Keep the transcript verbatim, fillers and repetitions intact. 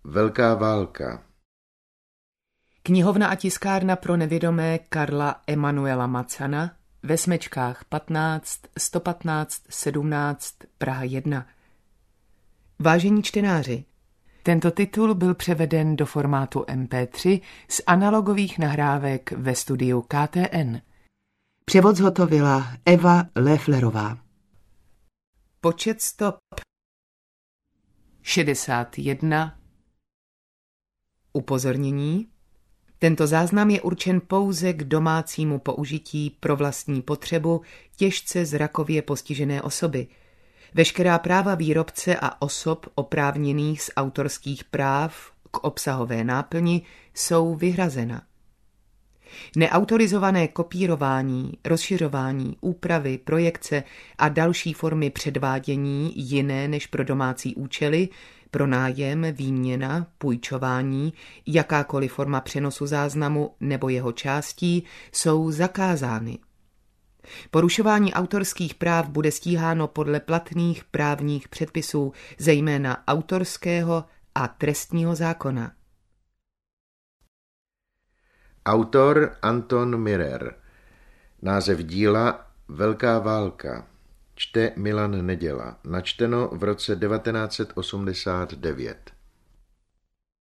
Velká válka. Knihovna a tiskárna pro nevědomé Karla Emanuela Macana ve Smečkách patnáct, sto patnáct, sedmnáct, Praha jedna. Vážení čtenáři, tento titul byl převeden do formátu em pé tři z analogových nahrávek ve studiu K T N. Převod zhotovila Eva Lefflerová. Počet stop šedesát jedna. Upozornění. Tento záznam je určen pouze k domácímu použití pro vlastní potřebu těžce zrakově postižené osoby. Veškerá práva výrobce a osob oprávněných z autorských práv k obsahové náplni jsou vyhrazena. Neautorizované kopírování, rozšiřování, úpravy, projekce a další formy předvádění jiné než pro domácí účely, pronájem, výměna, půjčování, jakákoliv forma přenosu záznamu nebo jeho částí jsou zakázány. Porušování autorských práv bude stíháno podle platných právních předpisů, zejména autorského a trestního zákona. Autor Anton Mürer. Název díla Velká válka. Čte Milan Neděla. Načteno v roce devatenáct set osmdesát devět.